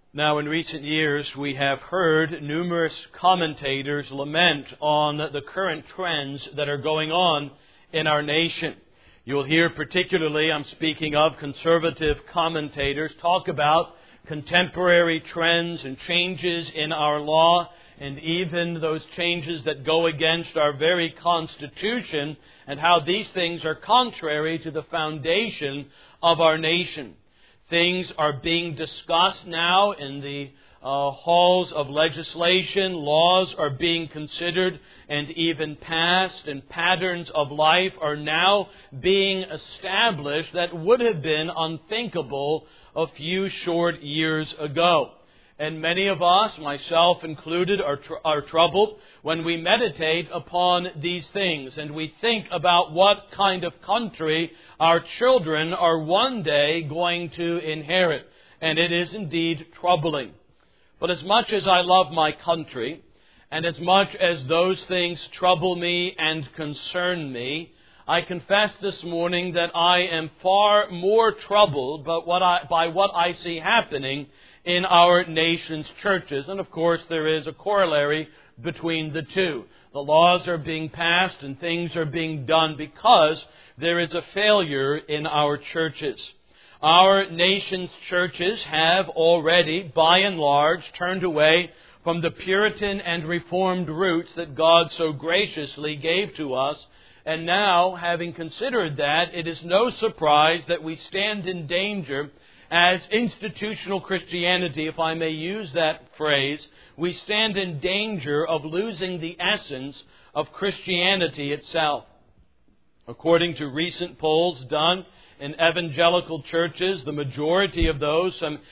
Now, in recent years, we have heard numerous commentators lament on the current trends that are going on in our nation. You'll hear particularly, I'm speaking of conservative commentators, talk about contemporary trends and changes in our law, and even those changes that go against our very Constitution, and how these things are contrary to the foundation of our nation. Things are being discussed now in the halls of legislation. Laws are being considered and even passed, and patterns of life are now being established that would have been unthinkable a few short years ago. And many of us, myself included, are troubled when we meditate upon these things and we think about what kind of country our children are one day going to inherit. And it is indeed troubling. But as much as I love my country, and as much as those things trouble me and concern me, I confess this morning that I am far more troubled by what I see happening in our nation's churches. And of course, there is a corollary between the two. The laws are being passed and things are being done because there is a failure in our churches. Our nation's churches have already, by and large, turned away from the Puritan and Reformed roots that God so graciously gave to us. And now, having considered that, it is no surprise that we stand in danger as institutional Christianity, if I may use that phrase. We stand in danger of losing the essence of Christianity itself. According to recent polls done in evangelical churches, the majority of those, some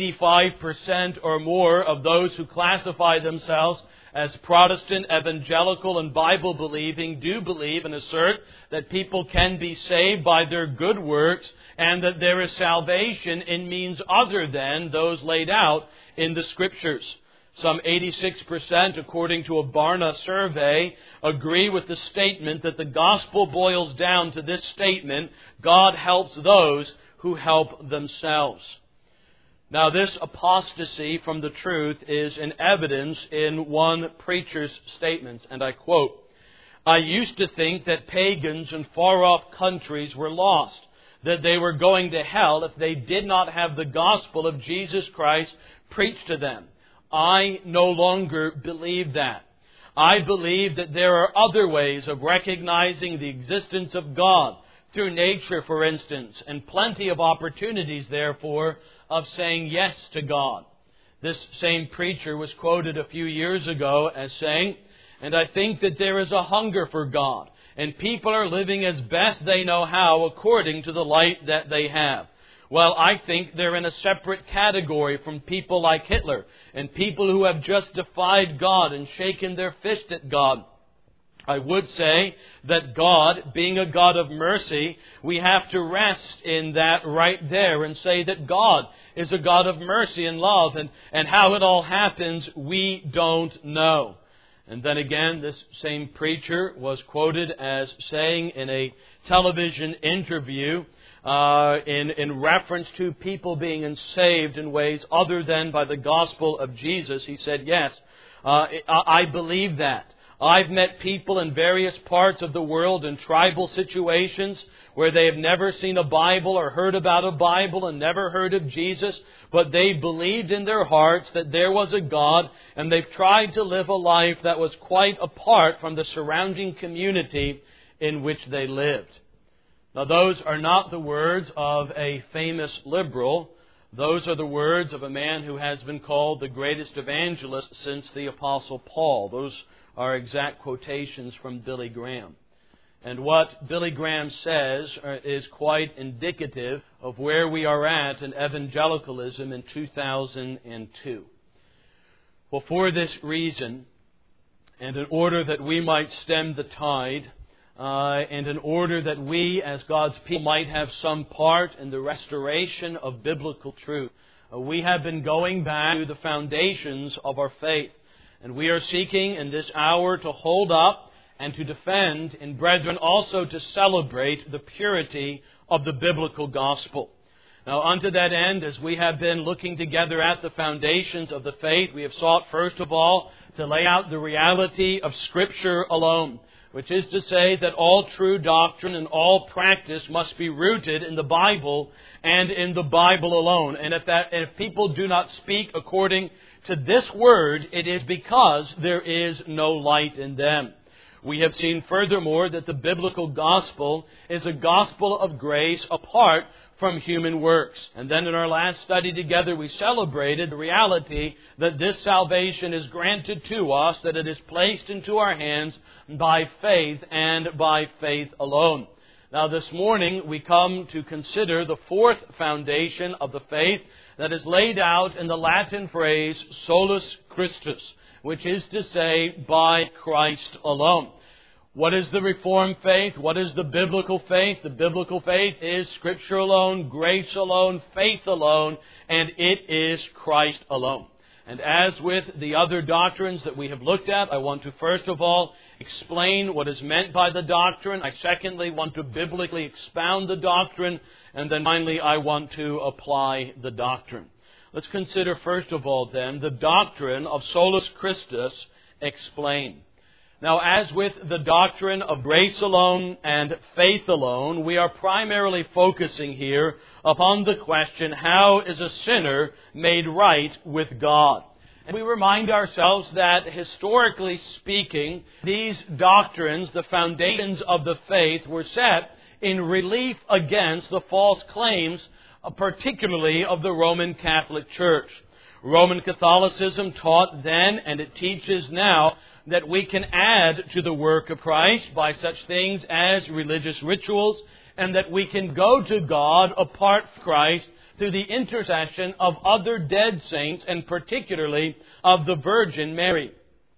85% or more of those who classify themselves as Protestant, evangelical, and Bible-believing, do believe and assert that people can be saved by their good works and that there is salvation in means other than those laid out in the Scriptures. Some 86%, according to a Barna survey, agree with the statement that the gospel boils down to this statement: God helps those who help themselves. Now, this apostasy from the truth is in evidence in one preacher's statement, and I quote, "I used to think that pagans in far-off countries were lost, that they were going to hell if they did not have the gospel of Jesus Christ preached to them. I no longer believe that. I believe that there are other ways of recognizing the existence of God, through nature, for instance, and plenty of opportunities, therefore, of saying yes to God." This same preacher was quoted a few years ago as saying, "And I think that there is a hunger for God, and people are living as best they know how according to the light that they have. Well, I think they're in a separate category from people like Hitler and people who have just defied God and shaken their fist at God. I would say that God, being a God of mercy, we have to rest in that right there and say that God is a God of mercy and love, and how it all happens, we don't know." And then again, this same preacher was quoted as saying in a television interview, in reference to people being saved in ways other than by the gospel of Jesus, he said, "Yes, I believe that. I've met people in various parts of the world in tribal situations where they have never seen a Bible or heard about a Bible and never heard of Jesus, but they believed in their hearts that there was a God, and they've tried to live a life that was quite apart from the surrounding community in which they lived." Now, those are not the words of a famous liberal. Those are the words of a man who has been called the greatest evangelist since the Apostle Paul. Those are exact quotations from Billy Graham. And what Billy Graham says is quite indicative of where we are at in evangelicalism in 2002. Well, for this reason, and in order that we might stem the tide, and in order that we, as God's people, might have some part in the restoration of biblical truth, we have been going back to the foundations of our faith. And we are seeking in this hour to hold up and to defend, and brethren, also to celebrate the purity of the biblical gospel. Now, unto that end, as we have been looking together at the foundations of the faith, we have sought, first of all, to lay out the reality of Scripture alone, which is to say that all true doctrine and all practice must be rooted in the Bible and in the Bible alone. And if people do not speak according to this Word, it is because there is no light in them. We have seen furthermore that the biblical gospel is a gospel of grace apart from human works. And then in our last study together, we celebrated the reality that this salvation is granted to us, that it is placed into our hands by faith and by faith alone. Now this morning, we come to consider the fourth foundation of the faith that is laid out in the Latin phrase solus Christus, which is to say, by Christ alone. What is the Reformed faith? What is the biblical faith? The biblical faith is Scripture alone, grace alone, faith alone, and it is Christ alone. And as with the other doctrines that we have looked at, I want to first of all explain what is meant by the doctrine. I secondly want to biblically expound the doctrine. And then finally I want to apply the doctrine. Let's consider first of all then the doctrine of solus Christus explained. Now, as with the doctrine of grace alone and faith alone, we are primarily focusing here upon the question, how is a sinner made right with God? And we remind ourselves that, historically speaking, these doctrines, the foundations of the faith, were set in relief against the false claims, particularly of the Roman Catholic Church. Roman Catholicism taught then, and it teaches now, that we can add to the work of Christ by such things as religious rituals, and that we can go to God apart from Christ through the intercession of other dead saints, and particularly of the Virgin Mary.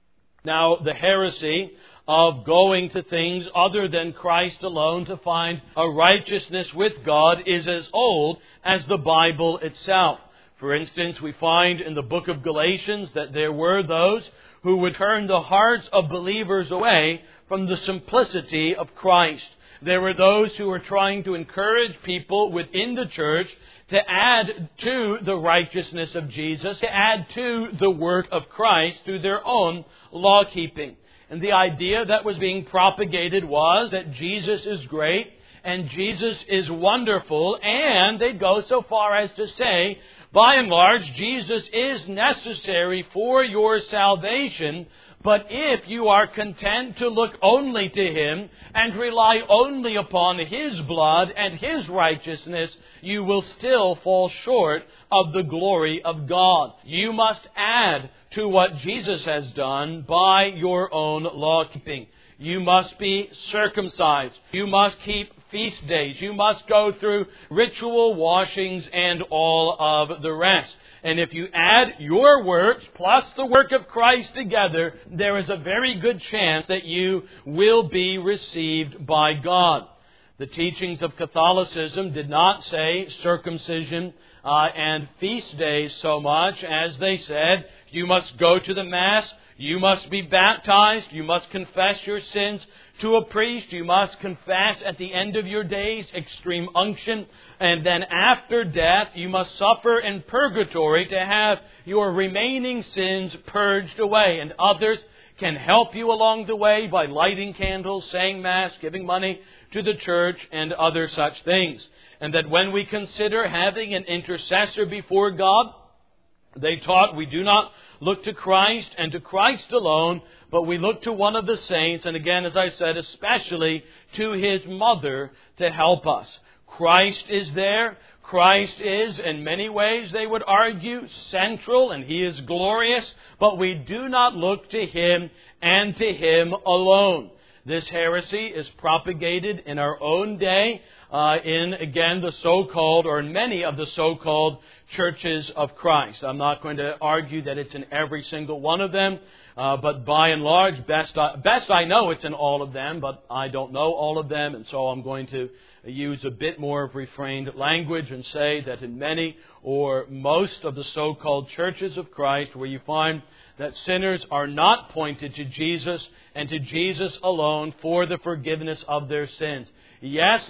Now, the heresy of going to things other than Christ alone to find a righteousness with God is as old as the Bible itself. For instance, we find in the book of Galatians that there were those who would turn the hearts of believers away from the simplicity of Christ. There were those who were trying to encourage people within the church to add to the righteousness of Jesus, to add to the work of Christ through their own law-keeping. And the idea that was being propagated was that Jesus is great and Jesus is wonderful, and they'd go so far as to say, by and large, Jesus is necessary for your salvation, but if you are content to look only to Him and rely only upon His blood and His righteousness, you will still fall short of the glory of God. You must add to what Jesus has done by your own law-keeping. You must be circumcised. You must keep feast days. You must go through ritual washings and all of the rest. And if you add your works plus the work of Christ together, there is a very good chance that you will be received by God. The teachings of Catholicism did not say circumcision and feast days so much as they said, you must go to the Mass, you must be baptized, you must confess your sins to a priest, you must confess at the end of your days extreme unction, and then after death you must suffer in purgatory to have your remaining sins purged away. And others can help you along the way by lighting candles, saying Mass, giving money to the church, and other such things. And that when we consider having an intercessor before God, they taught we do not look to Christ and to Christ alone, but we look to one of the saints, and again, as I said, especially to His mother to help us. Christ is there. Christ is, in many ways, they would argue, central, and He is glorious, but we do not look to Him and to Him alone. This heresy is propagated in our own day in, again, the so-called, or in many of the so-called churches of Christ. I'm not going to argue that it's in every single one of them, but by and large, best I know it's in all of them, but I don't know all of them, and so I'm going to use a bit more of refrained language and say that in many or most of the so-called churches of Christ, where you find that sinners are not pointed to Jesus and to Jesus alone for the forgiveness of their sins. Yes, look to Christ.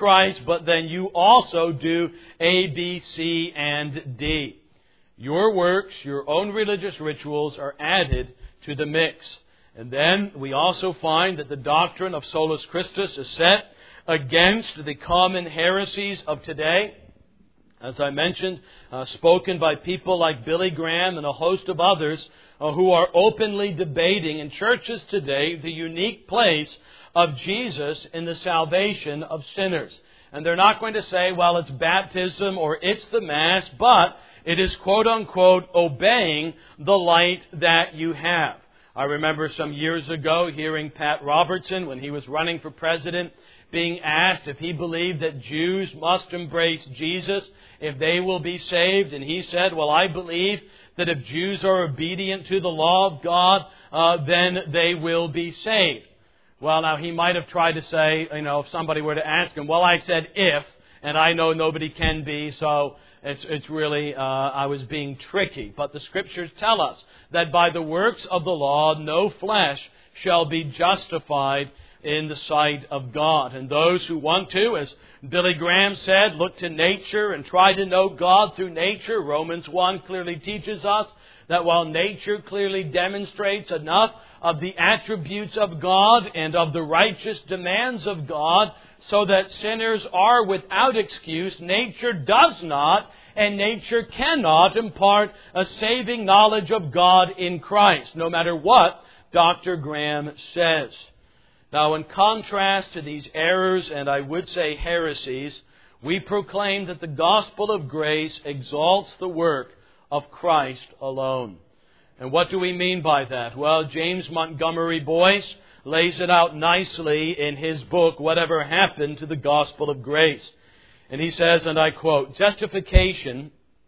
Christ, but then you also do A, B, C, and D. Your works, your own religious rituals are added to the mix. And then we also find that the doctrine of Solus Christus is set against the common heresies of today. As I mentioned, spoken by people like Billy Graham and a host of others who are openly debating in churches today the unique place of Jesus in the salvation of sinners. And they're not going to say, well, it's baptism or it's the Mass, but it is, quote unquote, obeying the light that you have. I remember some years ago hearing Pat Robertson, when he was running for president, being asked if he believed that Jews must embrace Jesus if they will be saved. And he said, well, I believe that if Jews are obedient to the law of God, then they will be saved. Well, now he might have tried to say, if somebody were to ask him, well, I said if, and I know nobody can be, so it's really, I was being tricky. But the Scriptures tell us that by the works of the law, no flesh shall be justified in the sight of God. And those who want to, as Billy Graham said, look to nature and try to know God through nature. Romans 1 clearly teaches us that while nature clearly demonstrates enough of the attributes of God and of the righteous demands of God, so that sinners are without excuse, nature does not and nature cannot impart a saving knowledge of God in Christ, no matter what Dr. Graham says. Now, in contrast to these errors, and I would say heresies, we proclaim that the gospel of grace exalts the work of Christ alone. And what do we mean by that? Well, James Montgomery Boyce lays it out nicely in his book, Whatever Happened to the Gospel of Grace. And he says, and I quote, "Justification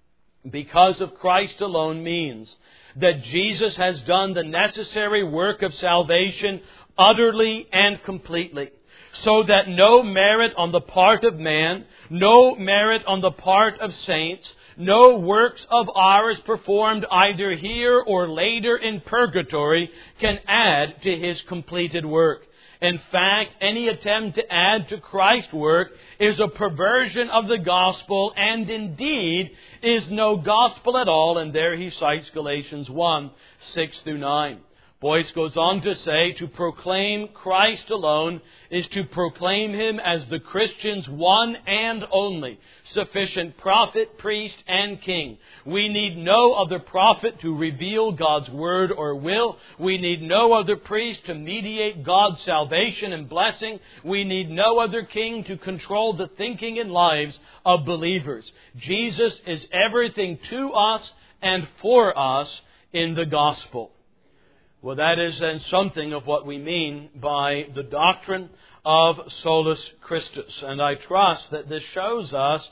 because of Christ alone means that Jesus has done the necessary work of salvation utterly and completely, so that no merit on the part of man, no merit on the part of saints, no works of ours performed either here or later in purgatory can add to His completed work. In fact, any attempt to add to Christ's work is a perversion of the gospel, and indeed is no gospel at all." And there he cites Galatians 1, 6 through 9. Boyce goes on to say, to proclaim Christ alone is to proclaim Him as the Christian's one and only sufficient prophet, priest, and king. We need no other prophet to reveal God's word or will. We need no other priest to mediate God's salvation and blessing. We need no other king to control the thinking and lives of believers. Jesus is everything to us and for us in the gospel. Well, that is then something of what we mean by the doctrine of Solus Christus. And I trust that this shows us,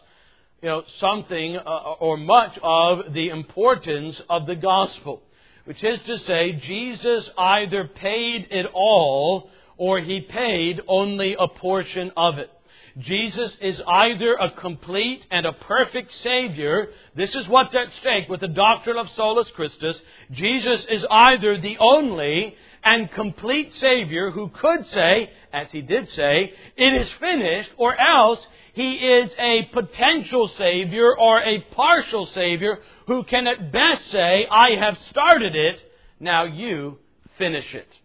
something or much of the importance of the gospel. Which is to say, Jesus either paid it all or He paid only a portion of it. Jesus is either a complete and a perfect Savior. This is what's at stake with the doctrine of Solus Christus. Jesus is either the only and complete Savior who could say, as He did say, it is finished, or else He is a potential Savior or a partial Savior who can at best say, I have started it, now you finish it.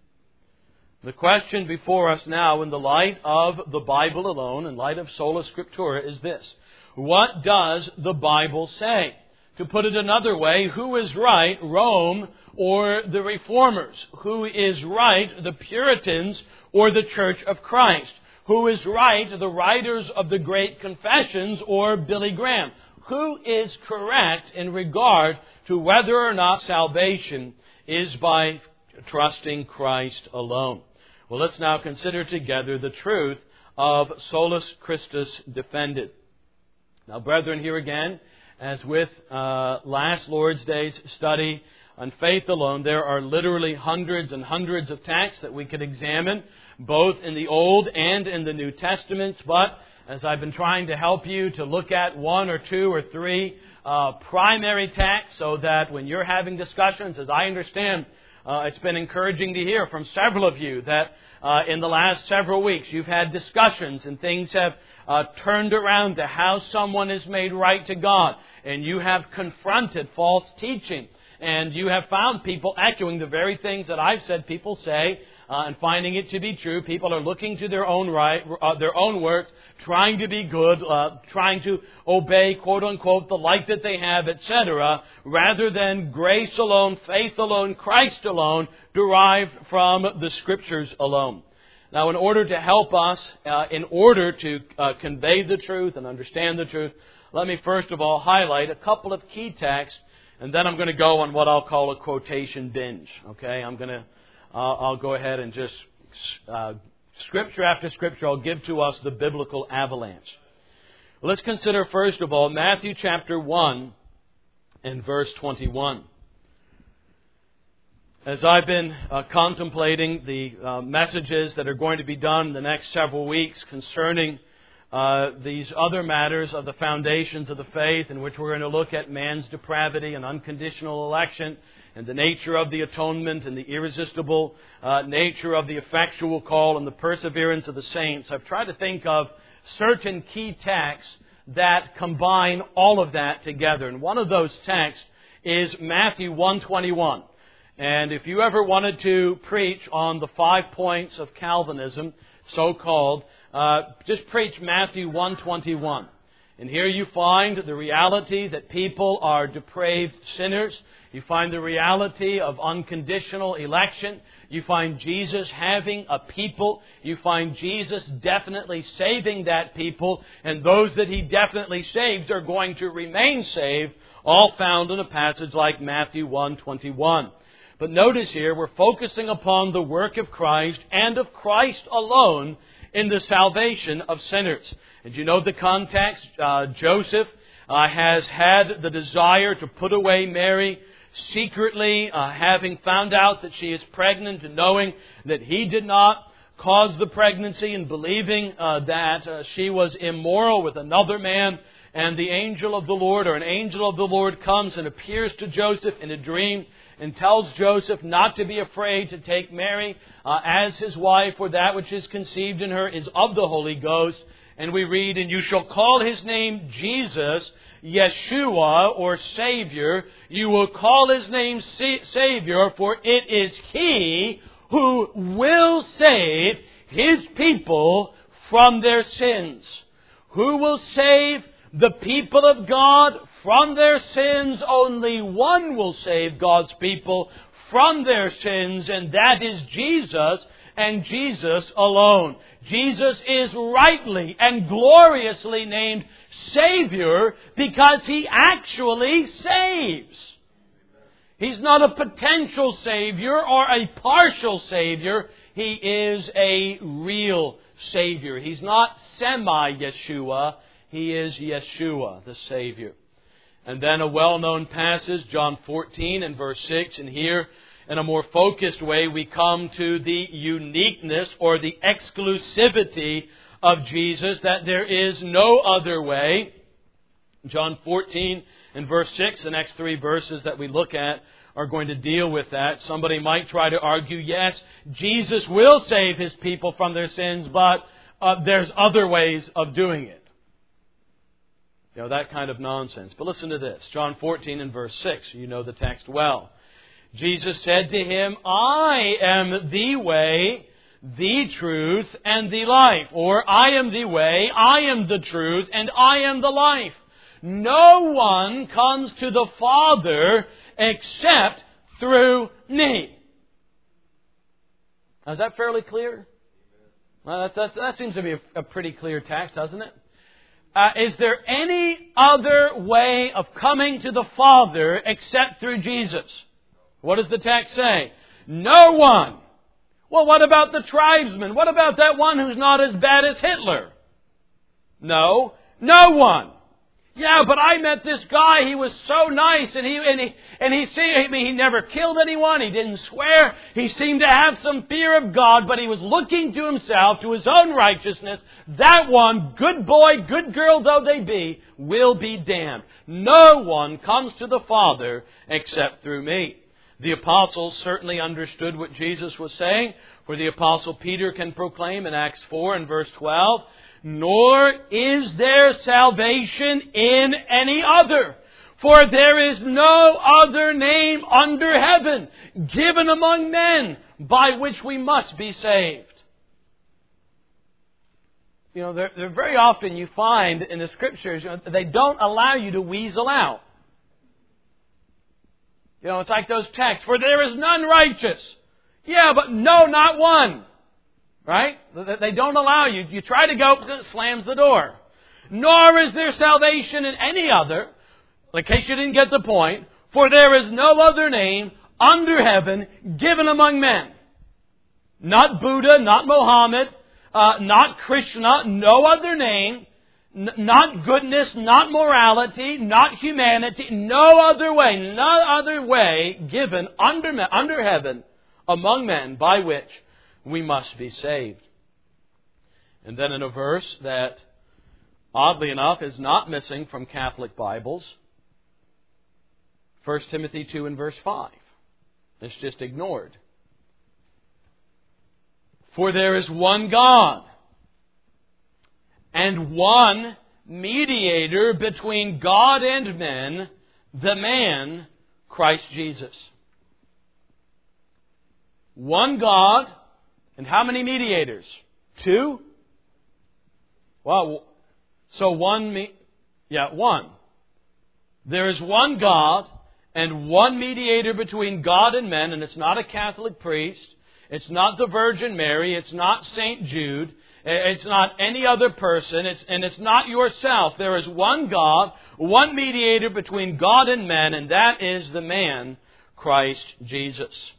The question before us now, in the light of the Bible alone, in light of Sola Scriptura, is this: what does the Bible say? To put it another way, who is right, Rome or the Reformers? Who is right, the Puritans or the Church of Christ? Who is right, the writers of the Great Confessions or Billy Graham? Who is correct in regard to whether or not salvation is by trusting Christ alone? Well, let's now consider together the truth of Solus Christus defended. Now, brethren, here again, as with last Lord's Day's study on faith alone, there are literally hundreds and hundreds of texts that we could examine, both in the Old and in the New Testaments. But as I've been trying to help you to look at one or two or three primary texts, so that when you're having discussions, as I understand, It's been encouraging to hear from several of you that in the last several weeks you've had discussions and things have turned around to how someone is made right to God. And you have confronted false teaching. And you have found people echoing the very things that I've said people say and finding it to be true. People are looking to their own works, trying to be good, trying to obey, quote unquote, the light that they have, etc., rather than grace alone, faith alone, Christ alone, derived from the Scriptures alone. Now, in order to help us, in order to convey the truth and understand the truth, let me first of all highlight a couple of key texts, and then I'm going to go on what I'll call a quotation binge. Okay, I'll go ahead and just Scripture after Scripture, I'll give to us the biblical avalanche. Let's consider first of all Matthew chapter 1 and verse 21. As I've been contemplating the messages that are going to be done in the next several weeks concerning these other matters of the foundations of the faith, in which we're going to look at man's depravity and unconditional election, and the nature of the atonement, and the irresistible nature of the effectual call, and the perseverance of the saints, I've tried to think of certain key texts that combine all of that together. And one of those texts is Matthew 1:21. And if you ever wanted to preach on the 5 points of Calvinism, so-called, just preach Matthew 1:21. And here you find the reality that people are depraved sinners. You find the reality of unconditional election. You find Jesus having a people. You find Jesus definitely saving that people. And those that He definitely saves are going to remain saved, all found in a passage like Matthew 1:21. But notice here, we're focusing upon the work of Christ and of Christ alone in the salvation of sinners. And you know the context. Joseph has had the desire to put away Mary secretly, having found out that she is pregnant and knowing that he did not cause the pregnancy, and believing that she was immoral with another man. And the angel of the Lord, or an angel of the Lord, comes and appears to Joseph in a dream and tells Joseph not to be afraid to take Mary as his wife, for that which is conceived in her is of the Holy Ghost. And we read, "And you shall call His name Jesus, Yeshua, or Savior. You will call His name Savior, for it is He who will save His people from their sins." Who will save the people of God from their sins? Only one will save God's people from their sins, and that is Jesus, and Jesus alone. Jesus is rightly and gloriously named Savior because He actually saves. He's not a potential Savior or a partial Savior. He is a real Savior. He's not semi-Yeshua. He is Yeshua, the Savior. And then a well-known passage, John 14 and verse 6. And here, in a more focused way, we come to the uniqueness or the exclusivity of Jesus, that there is no other way. John 14 and verse 6, the next three verses that we look at are going to deal with that. Somebody might try to argue, yes, Jesus will save His people from their sins, but there's other ways of doing it. You know, that kind of nonsense. But listen to this. John 14 and verse 6. You know the text well. Jesus said to him, "I am the way, the truth, and the life." Or, "I am the way, I am the truth, and I am the life. No one comes to the Father except through me." Now, is that fairly clear? Well, that seems to be a pretty clear text, doesn't it? Is there any other way of coming to the Father except through Jesus? What does the text say? No one. Well, what about the tribesman? What about that one who's not as bad as Hitler? No one. Yeah, but I met this guy. He was so nice, and he never killed anyone. He didn't swear. He seemed to have some fear of God, but he was looking to himself, to his own righteousness. That one, good boy, good girl though they be, will be damned. No one comes to the Father except through me. The apostles certainly understood what Jesus was saying, for the apostle Peter can proclaim in Acts 4 and verse 12, "Nor is there salvation in any other, for there is no other name under heaven given among men by which we must be saved." You know, there very often you find in the Scriptures, they don't allow you to weasel out. You know, it's like those texts, "For there is none righteous." Yeah, but no, not one. Right? They don't allow you. You try to go, it slams the door. "Nor is there salvation in any other," in case you didn't get the point, "for there is no other name under heaven given among men." Not Buddha, not Mohammed, not Krishna, no other name, not goodness, not morality, not humanity, no other way given under heaven among men by which we must be saved. And then in a verse that, oddly enough, is not missing from Catholic Bibles, 1 Timothy 2 and verse 5. It's just ignored. "For there is one God and one mediator between God and men, the man, Christ Jesus." One God, and how many mediators? 2? Well, so one. There is one God and one mediator between God and men, and it's not a Catholic priest. It's not the Virgin Mary. It's not St. Jude. It's not any other person. It's not yourself. There is one God, one mediator between God and men, and that is the man, Christ Jesus.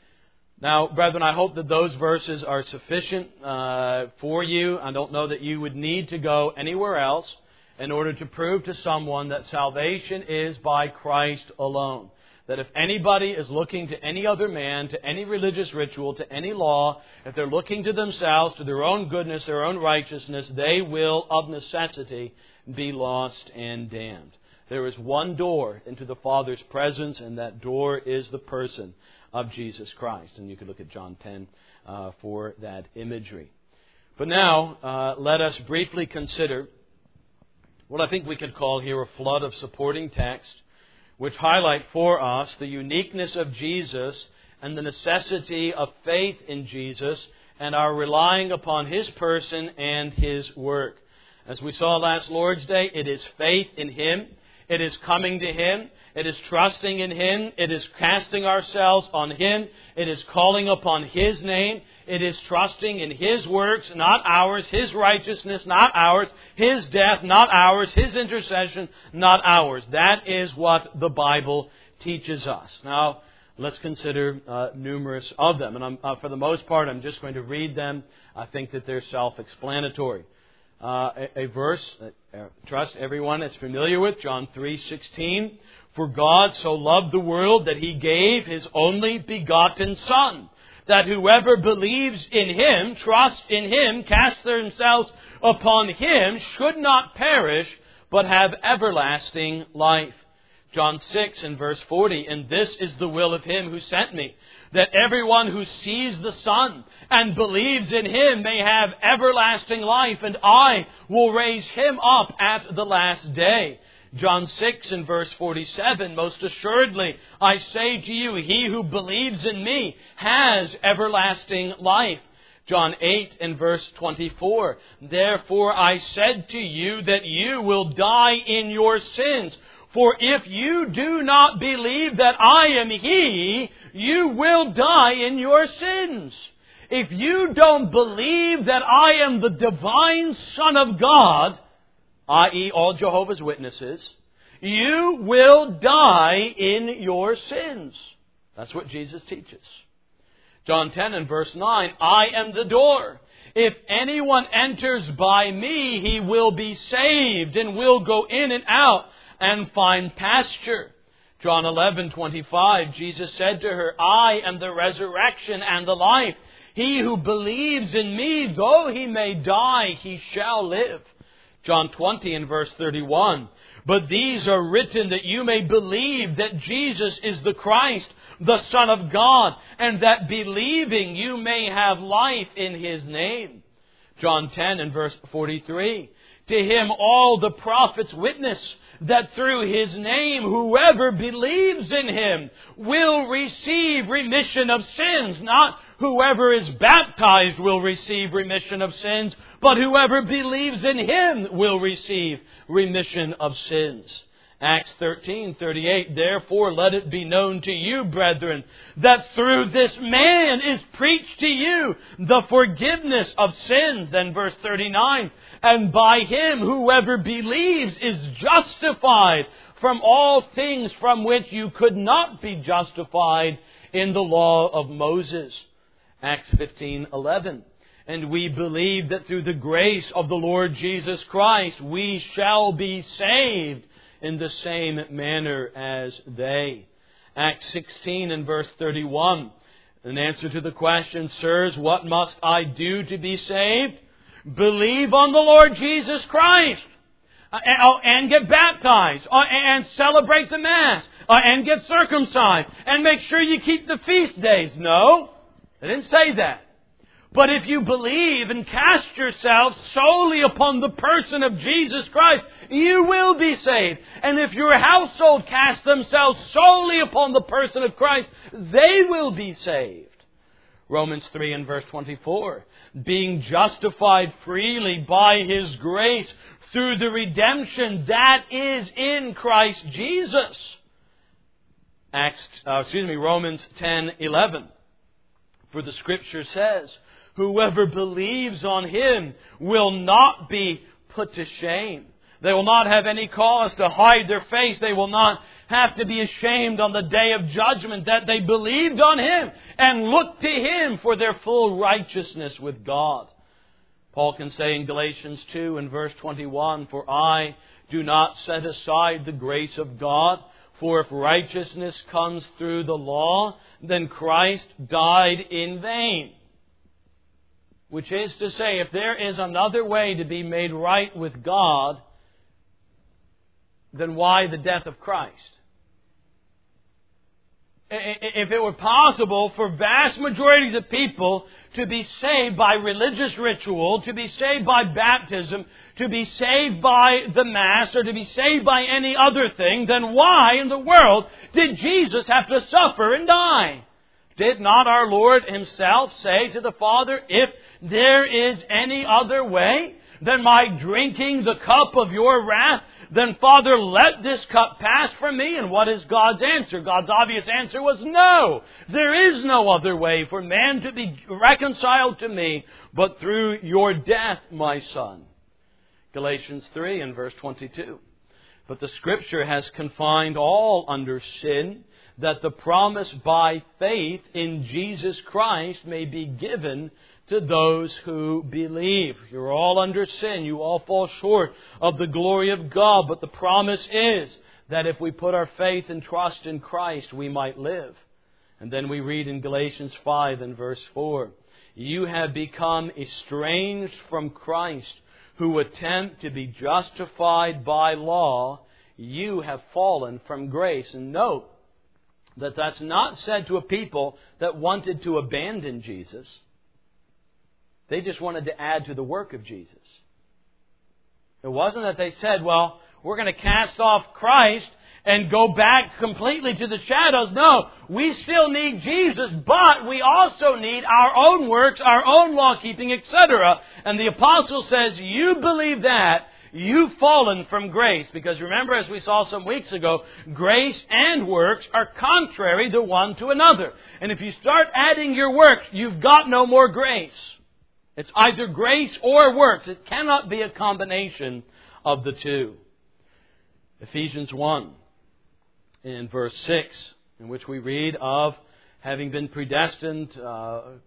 Now, brethren, I hope that those verses are sufficient for you. I don't know that you would need to go anywhere else in order to prove to someone that salvation is by Christ alone. That if anybody is looking to any other man, to any religious ritual, to any law, if they're looking to themselves, to their own goodness, their own righteousness, they will, of necessity, be lost and damned. There is one door into the Father's presence, and that door is the person of Jesus Christ. And you could look at John 10 for that imagery. But now, let us briefly consider what I think we could call here a flood of supporting text, which highlight for us the uniqueness of Jesus and the necessity of faith in Jesus and our relying upon His person and His work. As we saw last Lord's Day, it is faith in Him. It is coming to Him. It is trusting in Him. It is casting ourselves on Him. It is calling upon His name. It is trusting in His works, not ours. His righteousness, not ours. His death, not ours. His intercession, not ours. That is what the Bible teaches us. Now, let's consider numerous of them. And for the most part, I'm just going to read them. I think that they're self-explanatory. A verse that I trust everyone is familiar with, John 3:16. "For God so loved the world that He gave His only begotten Son, that whoever believes in Him, trusts in Him, casts themselves upon Him, should not perish, but have everlasting life." John 6 and verse 40, "And this is the will of Him who sent me, that everyone who sees the Son and believes in Him may have everlasting life, and I will raise him up at the last day." John 6 and verse 47, "Most assuredly, I say to you, he who believes in me has everlasting life." John 8 and verse 24, "Therefore I said to you that you will die in your sins. For if you do not believe that I am He, you will die in your sins." If you don't believe that I am the divine Son of God, i.e. all Jehovah's Witnesses, you will die in your sins. That's what Jesus teaches. John 10 and verse 9, "I am the door. If anyone enters by me, he will be saved and will go in and out and find pasture." John 11:25, Jesus said to her, "I am the resurrection and the life. He who believes in me, though he may die, he shall live." John 20 and verse 31, But these are written that you may believe that Jesus is the Christ, the Son of God, and that believing you may have life in His name. John 10 and verse 43. To Him all the prophets witness that through His name whoever believes in Him will receive remission of sins. Not whoever is baptized will receive remission of sins, but whoever believes in Him will receive remission of sins. Acts 13:38. Therefore let it be known to you, brethren, that through this man is preached to you the forgiveness of sins. Then verse 39. And by Him whoever believes is justified from all things from which you could not be justified in the law of Moses. Acts 15:11. And we believe that through the grace of the Lord Jesus Christ we shall be saved in the same manner as they. Acts 16 and verse 31. In answer to the question, sirs, what must I do to be saved? Believe on the Lord Jesus Christ. And get baptized. And celebrate the Mass. And get circumcised. And make sure you keep the feast days. No, they didn't say that. But if you believe and cast yourself solely upon the person of Jesus Christ, you will be saved. And if your household casts themselves solely upon the person of Christ, they will be saved. Romans 3 and verse 24. Being justified freely by His grace through the redemption that is in Christ Jesus. Romans 10:11. For the Scripture says, whoever believes on Him will not be put to shame. They will not have any cause to hide their face. They will not have to be ashamed on the day of judgment that they believed on Him and looked to Him for their full righteousness with God. Paul can say in Galatians 2 and verse 21, for I do not set aside the grace of God, for if righteousness comes through the law, then Christ died in vain. Which is to say, if there is another way to be made right with God, then why the death of Christ? If it were possible for vast majorities of people to be saved by religious ritual, to be saved by baptism, to be saved by the Mass, or to be saved by any other thing, then why in the world did Jesus have to suffer and die? Did not our Lord Himself say to the Father, if there is any other way than my drinking the cup of your wrath, then Father, let this cup pass from me? And what is God's answer? God's obvious answer was no. There is no other way for man to be reconciled to me but through your death, my Son. Galatians 3 and verse 22. But the Scripture has confined all under sin, that the promise by faith in Jesus Christ may be given to those who believe. You're all under sin. You all fall short of the glory of God. But the promise is that if we put our faith and trust in Christ, we might live. And then we read in Galatians 5 and verse 4, you have become estranged from Christ, who attempt to be justified by law. You have fallen from grace. And note that that's not said to a people that wanted to abandon Jesus. They just wanted to add to the work of Jesus. It wasn't that they said, well, we're going to cast off Christ and go back completely to the shadows. No, we still need Jesus, but we also need our own works, our own law-keeping, etc. And the apostle says, you believe that, you've fallen from grace. Because remember, as we saw some weeks ago, grace and works are contrary the one to another. And if you start adding your works, you've got no more grace. It's either grace or works. It cannot be a combination of the two. Ephesians 1 in verse 6, in which we read of having been predestined to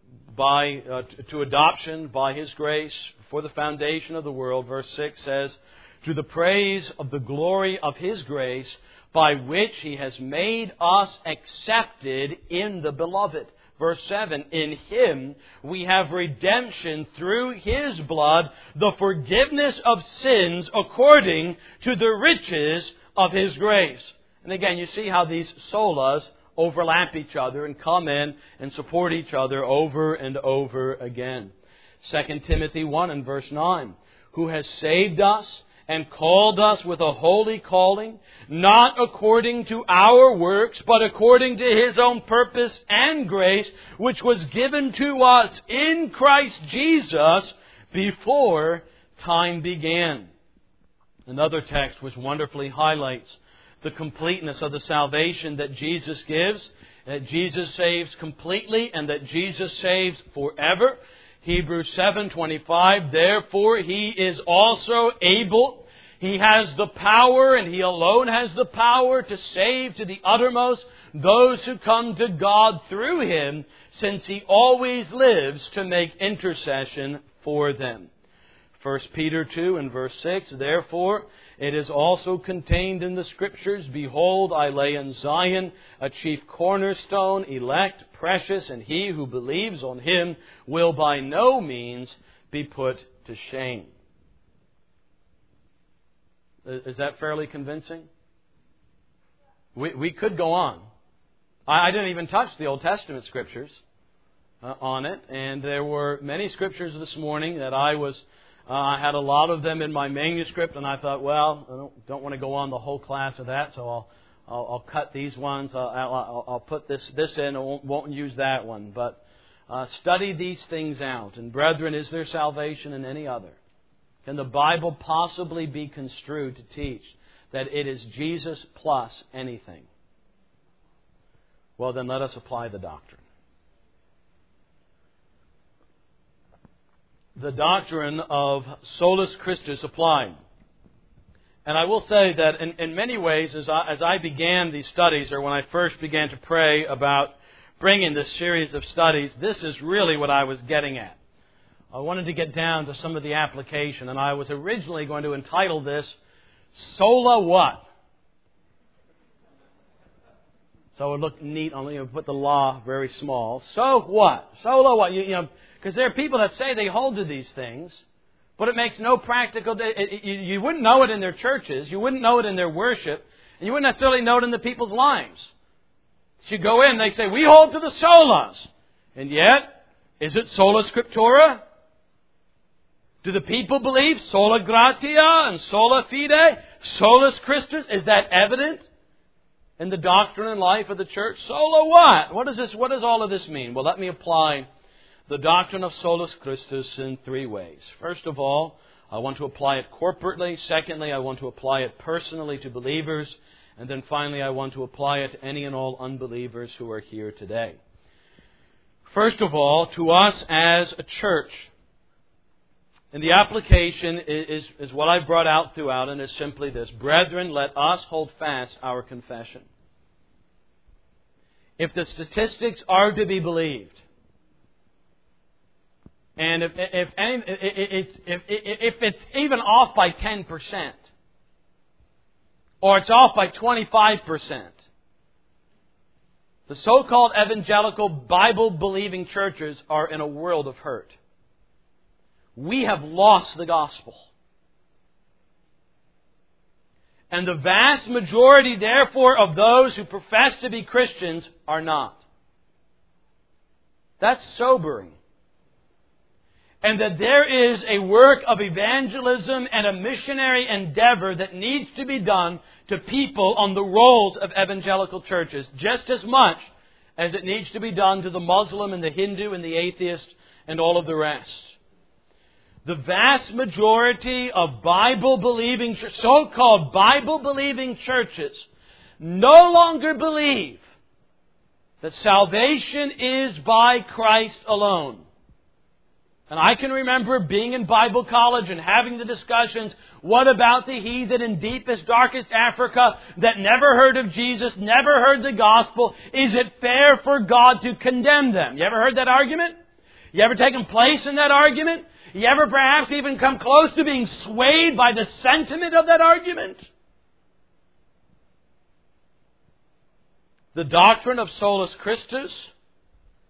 adoption by His grace for the foundation of the world. Verse 6 says, to the praise of the glory of His grace, by which He has made us accepted in the Beloved. Verse 7, in Him we have redemption through His blood, the forgiveness of sins according to the riches of His grace. And again, you see how these solas overlap each other and come in and support each other over and over again. 2 Timothy 1 and verse 9, who has saved us and called us with a holy calling, not according to our works, but according to His own purpose and grace, which was given to us in Christ Jesus before time began. Another text which wonderfully highlights the completeness of the salvation that Jesus gives, that Jesus saves completely and that Jesus saves forever. Hebrews 7:25, therefore He is also able, He has the power, and He alone has the power to save to the uttermost those who come to God through Him, since He always lives to make intercession for them. 1 Peter 2 and verse 6, therefore it is also contained in the Scriptures, behold, I lay in Zion a chief cornerstone, elect, precious, and he who believes on Him will by no means be put to shame. Is that fairly convincing? We could go on. I didn't even touch the Old Testament Scriptures on it, and there were many Scriptures this morning that I had a lot of them in my manuscript, and I thought, well, I don't want to go on the whole class of that, so I'll cut these ones. I'll put this in. I won't use that one. But study these things out. And brethren, is there salvation in any other? Can the Bible possibly be construed to teach that it is Jesus plus anything? Well, then let us apply the doctrine. The doctrine of solus Christus applied. And I will say that in many ways, as I began these studies, or when I first began to pray about bringing this series of studies, this is really what I was getting at. I wanted to get down to some of the application, and I was originally going to entitle this, Sola What? So it would look neat, only put the law very small. So what? Sola what? Because there are people that say they hold to these things, but it makes no practical... You wouldn't know it in their churches, you wouldn't know it in their worship, and you wouldn't necessarily know it in the people's lives. So you go in, they say, we hold to the solas. And yet, is it sola scriptura? Do the people believe sola gratia and sola fide, solus Christus? Is that evident in the doctrine and life of the church? Sola what? What does all of this mean? Well, let me apply the doctrine of solus Christus in three ways. First of all, I want to apply it corporately. Secondly, I want to apply it personally to believers. And then finally, I want to apply it to any and all unbelievers who are here today. First of all, to us as a church. And the application is what I've brought out throughout, and is simply this. Brethren, let us hold fast our confession. If the statistics are to be believed, and if it's even off by 10%, or it's off by 25%, the so-called evangelical Bible-believing churches are in a world of hurt. We have lost the gospel. And the vast majority, therefore, of those who profess to be Christians are not. That's sobering. And that there is a work of evangelism and a missionary endeavor that needs to be done to people on the rolls of evangelical churches, just as much as it needs to be done to the Muslim and the Hindu and the atheist and all of the rest. The vast majority of Bible-believing, so-called Bible-believing churches no longer believe that salvation is by Christ alone. And I can remember being in Bible college and having the discussions, what about the heathen in deepest, darkest Africa that never heard of Jesus, never heard the gospel? Is it fair for God to condemn them? You ever heard that argument? You ever taken place in that argument? You ever perhaps even come close to being swayed by the sentiment of that argument? The doctrine of solus Christus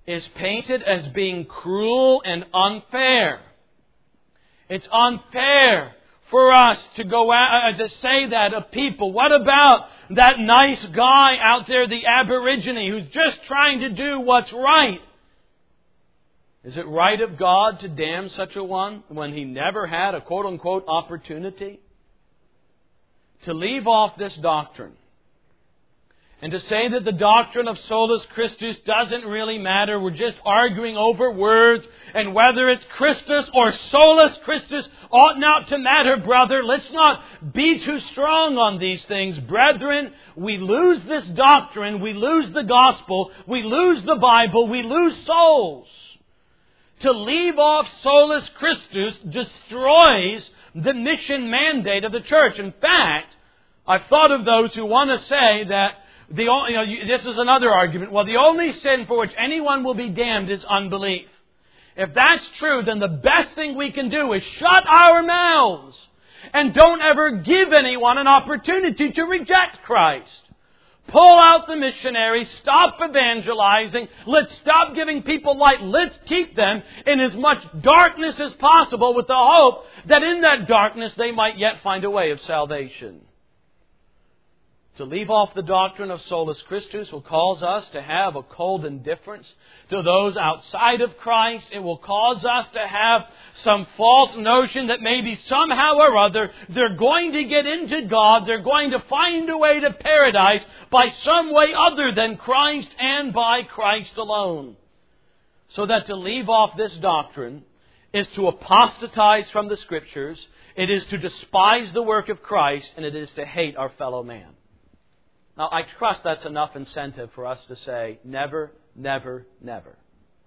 is painted as being cruel and unfair. It's unfair for us to go out to say that of people. What about that nice guy out there, the Aborigine, who's just trying to do what's right? Is it right of God to damn such a one when he never had a quote-unquote opportunity? To leave off this doctrine and to say that the doctrine of solus Christus doesn't really matter, we're just arguing over words, and whether it's Christus or solus Christus ought not to matter, brother. Let's not be too strong on these things. Brethren, we lose this doctrine, we lose the gospel, we lose the Bible, we lose souls. To leave off solus Christus destroys the mission mandate of the church. In fact, I've thought of those who want to say that this is another argument. Well, the only sin for which anyone will be damned is unbelief. If that's true, then the best thing we can do is shut our mouths and don't ever give anyone an opportunity to reject Christ. Pull out the missionaries. Stop evangelizing. Let's stop giving people light. Let's keep them in as much darkness as possible with the hope that in that darkness they might yet find a way of salvation. To leave off the doctrine of solus Christus will cause us to have a cold indifference to those outside of Christ. It will cause us to have some false notion that maybe somehow or other they're going to get into God, they're going to find a way to paradise by some way other than Christ and by Christ alone. So that to leave off this doctrine is to apostatize from the Scriptures, it is to despise the work of Christ, and it is to hate our fellow man. Now, I trust that's enough incentive for us to say, never, never, never.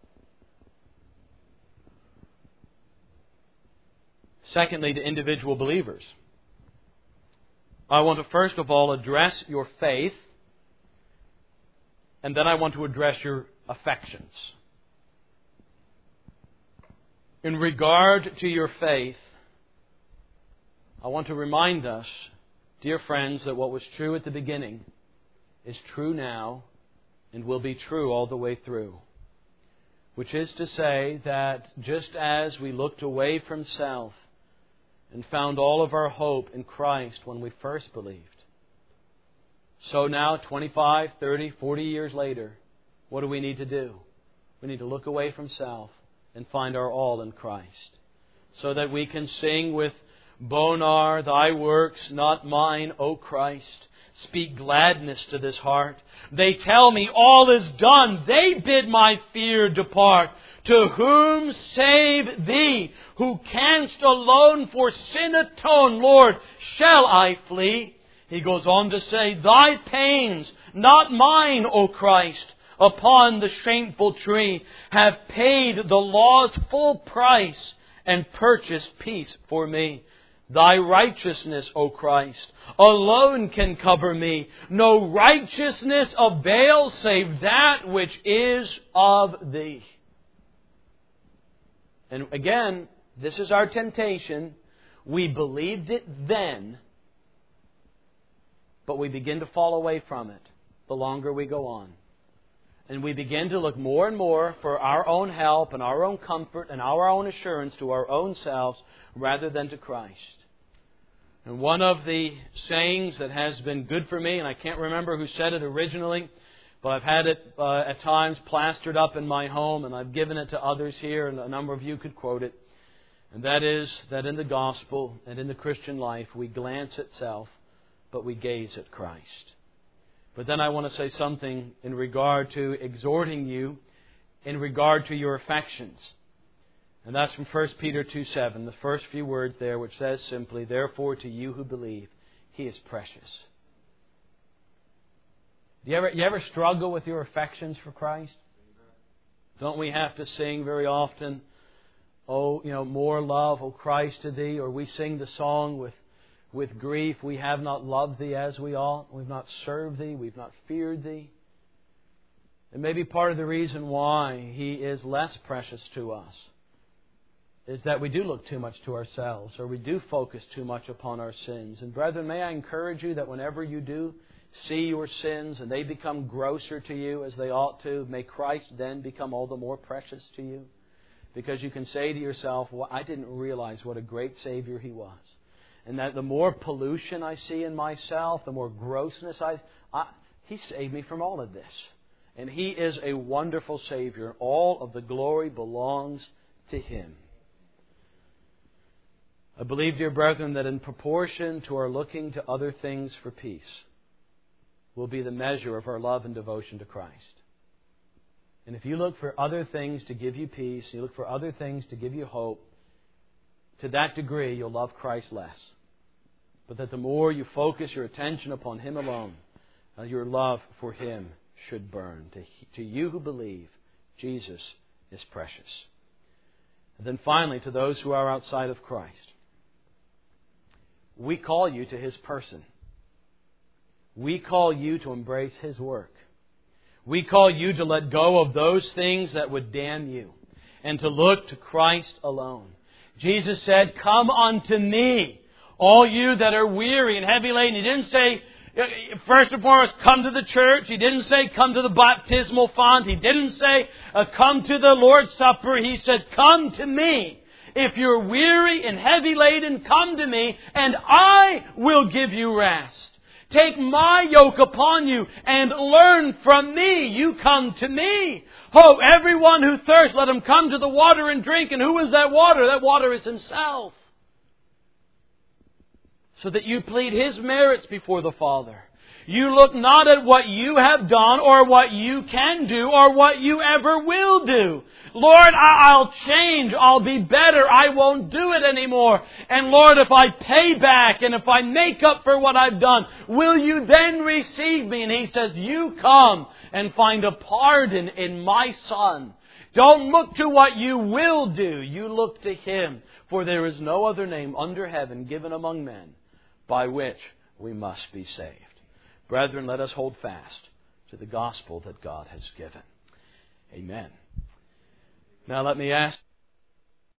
Secondly, to individual believers, I want to first of all address your faith, and then I want to address your affections. In regard to your faith, I want to remind us, dear friends, that what was true at the beginning is true now and will be true all the way through. Which is to say that just as we looked away from self and found all of our hope in Christ when we first believed, so now 25, 30, 40 years later, what do we need to do? We need to look away from self and find our all in Christ. So that we can sing with Bonar, thy works, not mine, O Christ. Speak gladness to this heart. They tell me all is done. They bid my fear depart. To whom save Thee, who canst alone for sin atone, Lord, shall I flee? He goes on to say, Thy pains, not mine, O Christ, upon the shameful tree, have paid the law's full price and purchased peace for me. Thy righteousness, O Christ, alone can cover me. No righteousness avails save that which is of Thee. And again, this is our temptation. We believed it then, but we begin to fall away from it the longer we go on. And we begin to look more and more for our own help and our own comfort and our own assurance to our own selves rather than to Christ. And one of the sayings that has been good for me, and I can't remember who said it originally, but I've had it at times plastered up in my home, and I've given it to others here, and a number of you could quote it. And that is that in the gospel and in the Christian life, we glance at self, but we gaze at Christ. But then I want to say something in regard to exhorting you in regard to your affections. And that's from 1 Peter 2:7, the first few words there, which says simply, Therefore to you who believe, He is precious. Do you ever struggle with your affections for Christ? Don't we have to sing very often, more love, O Christ, to Thee? Or we sing the song with grief, we have not loved Thee as we ought. We've not served Thee. We've not feared Thee. And maybe part of the reason why He is less precious to us is that we do look too much to ourselves, or we do focus too much upon our sins. And brethren, may I encourage you that whenever you do see your sins and they become grosser to you as they ought to, may Christ then become all the more precious to you. Because you can say to yourself, well, I didn't realize what a great Savior He was. And that the more pollution I see in myself, the more grossness He saved me from all of this. And He is a wonderful Savior. All of the glory belongs to Him. I believe, dear brethren, that in proportion to our looking to other things for peace will be the measure of our love and devotion to Christ. And if you look for other things to give you peace, you look for other things to give you hope, to that degree you'll love Christ less. But that the more you focus your attention upon Him alone, your love for Him should burn. To you who believe, Jesus is precious. And then finally, to those who are outside of Christ, we call you to His person. We call you to embrace His work. We call you to let go of those things that would damn you and to look to Christ alone. Jesus said, "Come unto me, all you that are weary and heavy laden." He didn't say, first and foremost, come to the church. He didn't say, come to the baptismal font. He didn't say, come to the Lord's Supper. He said, come to me. If you're weary and heavy laden, come to me, and I will give you rest. Take my yoke upon you and learn from me. You come to me. Oh, everyone who thirsts, let him come to the water and drink. And who is that water? That water is Himself. So that you plead His merits before the Father. You look not at what you have done or what you can do or what you ever will do. Lord, I'll change. I'll be better. I won't do it anymore. And Lord, if I pay back and if I make up for what I've done, will you then receive me? And He says, you come and find a pardon in my Son. Don't look to what you will do. You look to Him. For there is no other name under heaven given among men by which we must be saved. Brethren, let us hold fast to the gospel that God has given. Amen. Now let me ask